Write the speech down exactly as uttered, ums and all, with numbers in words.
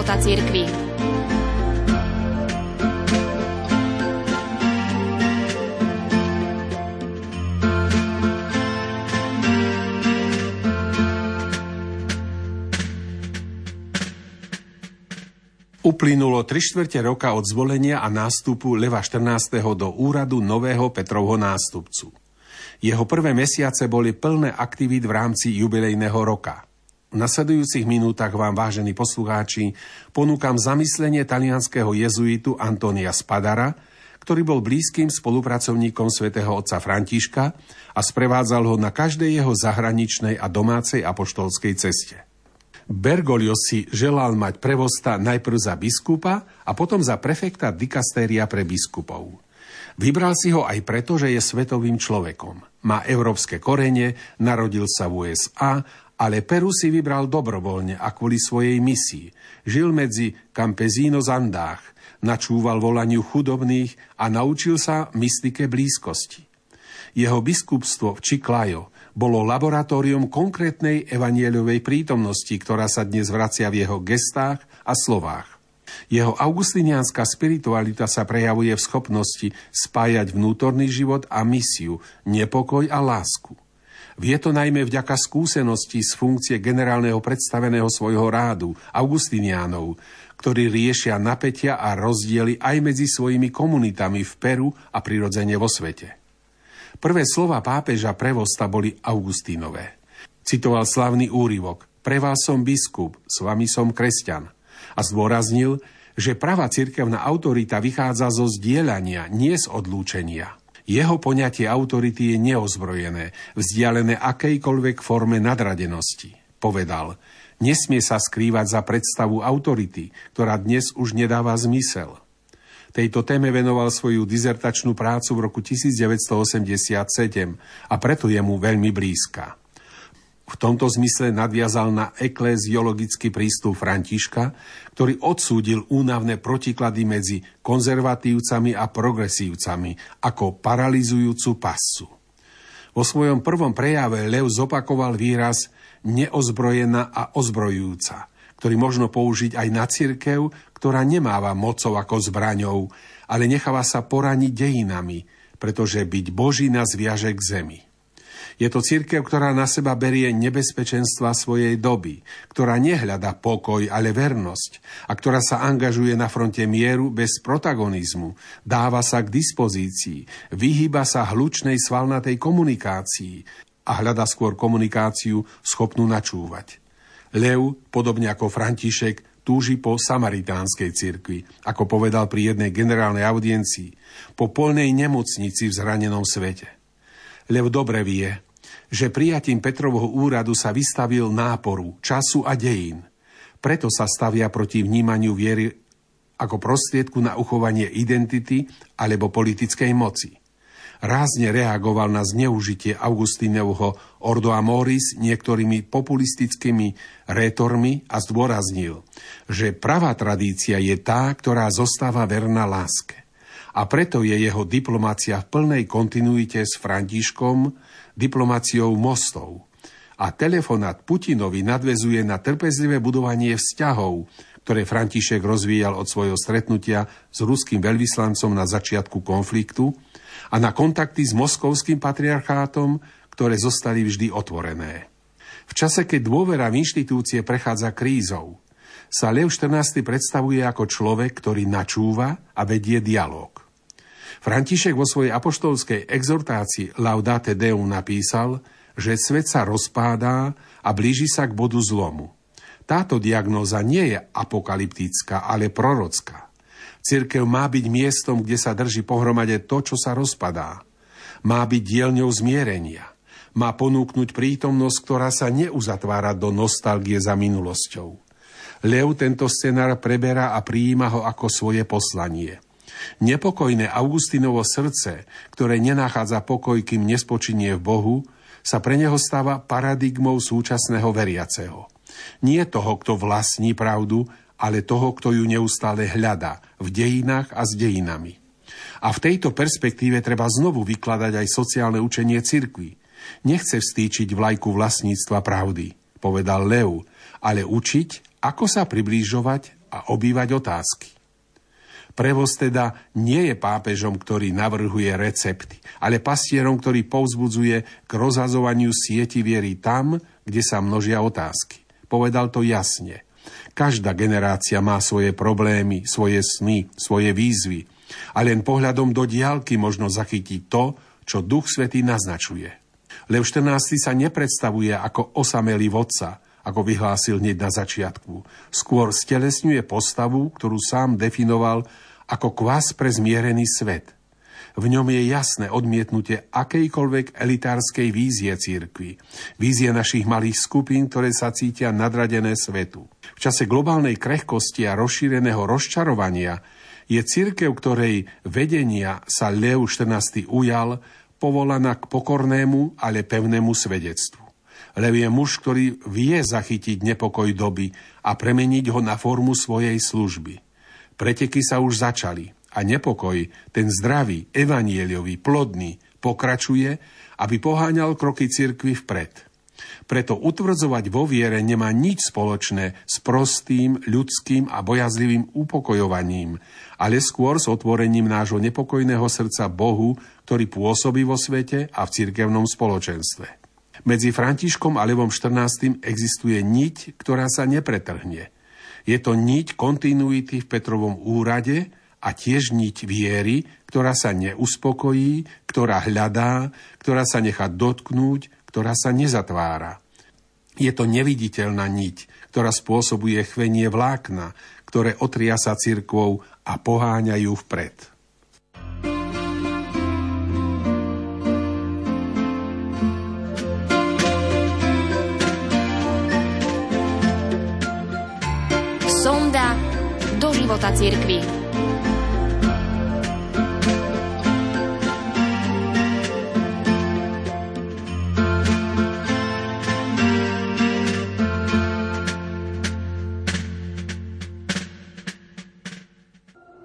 života cirkvi. Uplynulo tri štvrte roka od zvolenia a nástupu Leva štrnásteho do úradu nového Petrovho nástupcu. Jeho prvé mesiace boli plné aktivít v rámci jubilejného roka. V nasledujúcich minútach vám, vážení poslucháči, ponúkam zamyslenie talianskeho jezuitu Antonia Spadara, ktorý bol blízkym spolupracovníkom svätého otca Františka a sprevádzal ho na každej jeho zahraničnej a domácej apoštolskej ceste. Bergoglio si želal mať prevosta najprv za biskupa a potom za prefekta dikastéria pre biskupov. Vybral si ho aj preto, že je svetovým človekom. Má európske korene, narodil sa v ú es á, ale Peru si vybral dobrovoľne a kvôli svojej misii. Žil medzi campesinos Andách, načúval volaniu chudobných a naučil sa mystike blízkosti. Jeho biskupstvo v Chiclayo bolo laboratórium konkrétnej evanjeliovej prítomnosti, ktorá sa dnes vracia v jeho gestách a slovách. Jeho augustiniánska spiritualita sa prejavuje v schopnosti spájať vnútorný život a misiu, nepokoj a lásku. Vie to najmä vďaka skúsenosti z funkcie generálneho predstaveného svojho rádu, augustiniánov, ktorí riešia napätia a rozdiely aj medzi svojimi komunitami v Peru a prirodzene vo svete. Prvé slova pápeža Prevosta boli Augustínové. Citoval slavný úryvok: Pre vás som biskup, s vami som kresťan. A zdôraznil, že pravá cirkevná autorita vychádza zo zdieľania, nie z odlúčenia. Jeho poňatie autority je neozbrojené, vzdialené akejkoľvek forme nadradenosti. Povedal: nesmie sa skrývať za predstavu autority, ktorá dnes už nedáva zmysel. Tejto téme venoval svoju dizertačnú prácu v roku devätnásťstoosemdesiatsedem a preto je mu veľmi blízka. V tomto zmysle nadviazal na ekléziologický prístup Františka, ktorý odsúdil únavné protiklady medzi konzervatívcami a progresívcami ako paralizujúcu pascu. Vo svojom prvom prejave Lev zopakoval výraz neozbrojená a ozbrojujúca, ktorý možno použiť aj na cirkev, ktorá nemáva mocou ako zbraňou, ale necháva sa poraniť dejinami, pretože byť Boží nás viaže k zemi. Je to cirkev, ktorá na seba berie nebezpečenstva svojej doby, ktorá nehľadá pokoj, ale vernosť a ktorá sa angažuje na fronte mieru bez protagonizmu, dáva sa k dispozícii, vyhýba sa hlučnej svalnatej komunikácii a hľadá skôr komunikáciu schopnú načúvať. Lev, podobne ako František, túži po samaritánskej cirkvi, ako povedal pri jednej generálnej audiencii, po poľnej nemocnici v zranenom svete. Lev dobre vie, že prijatím Petrovho úradu sa vystavil náporu, času a dejín. Preto sa stavia proti vnímaniu viery ako prostriedku na uchovanie identity alebo politickej moci. Rázne reagoval na zneužitie Augustinovho Ordo Amoris niektorými populistickými rétormi a zdôraznil, že pravá tradícia je tá, ktorá zostáva verná láske. A preto je jeho diplomácia v plnej kontinuite s Františkom diplomáciou mostov. A telefonát Putinovi nadväzuje na trpezlivé budovanie vzťahov, ktoré František rozvíjal od svojho stretnutia s ruským veľvyslancom na začiatku konfliktu a na kontakty s moskovským patriarchátom, ktoré zostali vždy otvorené. V čase, keď dôvera v inštitúcie prechádza krízou, sa Lev štrnásty predstavuje ako človek, ktorý načúva a vedie dialóg. František vo svojej apoštolskej exhortácii Laudate Deum napísal, že svet sa rozpádá a blíži sa k bodu zlomu. Táto diagnóza nie je apokalyptická, ale prorocká. Cirkev má byť miestom, kde sa drží pohromade to, čo sa rozpadá. Má byť dielňou zmierenia. Má ponúknuť prítomnosť, ktorá sa neuzatvára do nostalgie za minulosťou. Lev tento scenár preberá a prijíma ho ako svoje poslanie. Nepokojné Augustinovo srdce, ktoré nenachádza pokoj, kým nespočinie v Bohu, sa pre neho stáva paradigmou súčasného veriaceho. Nie toho, kto vlastní pravdu, ale toho, kto ju neustále hľadá v dejinách a s dejinami. A v tejto perspektíve treba znovu vykladať aj sociálne učenie cirkvi. Nechce vstýčiť vlajku vlastníctva pravdy, povedal Lev, ale učiť, ako sa priblížovať a obývať otázky. Prevoz teda nie je pápežom, ktorý navrhuje recepty, ale pastierom, ktorý povzbudzuje k rozhazovaniu sieti viery tam, kde sa množia otázky. Povedal to jasne. Každá generácia má svoje problémy, svoje sny, svoje výzvy. A len pohľadom do diaľky možno zachytiť to, čo Duch Svätý naznačuje. Lev štrnásty sa nepredstavuje ako osamelý vodca, ako vyhlásil hneď na začiatku. Skôr stelesňuje postavu, ktorú sám definoval ako kvas pre zmierený svet. V ňom je jasné odmietnutie akejkoľvek elitárskej vízie cirkvi, vízie našich malých skupín, ktoré sa cítia nadradené svetu. V čase globálnej krehkosti a rozšíreného rozčarovania je cirkev, ktorej vedenia sa Lev štrnásty ujal, povolaná k pokornému, ale pevnému svedectvu. Lev je muž, ktorý vie zachytiť nepokoj doby a premeniť ho na formu svojej služby. Preteky sa už začali a nepokoj, ten zdravý, evanjeliový, plodný, pokračuje, aby poháňal kroky cirkvi vpred. Preto utvrdzovať vo viere nemá nič spoločné s prostým, ľudským a bojazlivým upokojovaním, ale skôr s otvorením nášho nepokojného srdca Bohu, ktorý pôsobí vo svete a v cirkevnom spoločenstve. Medzi Františkom a Levom štrnástym existuje niť, ktorá sa nepretrhne. Je to niť kontinuity v Petrovom úrade a tiež niť viery, ktorá sa neuspokojí, ktorá hľadá, ktorá sa nechá dotknúť, ktorá sa nezatvára. Je to neviditeľná niť, ktorá spôsobuje chvenie vlákna, ktoré otriasa cirkvou a poháňajú vpred. Sonda do života cirkvi.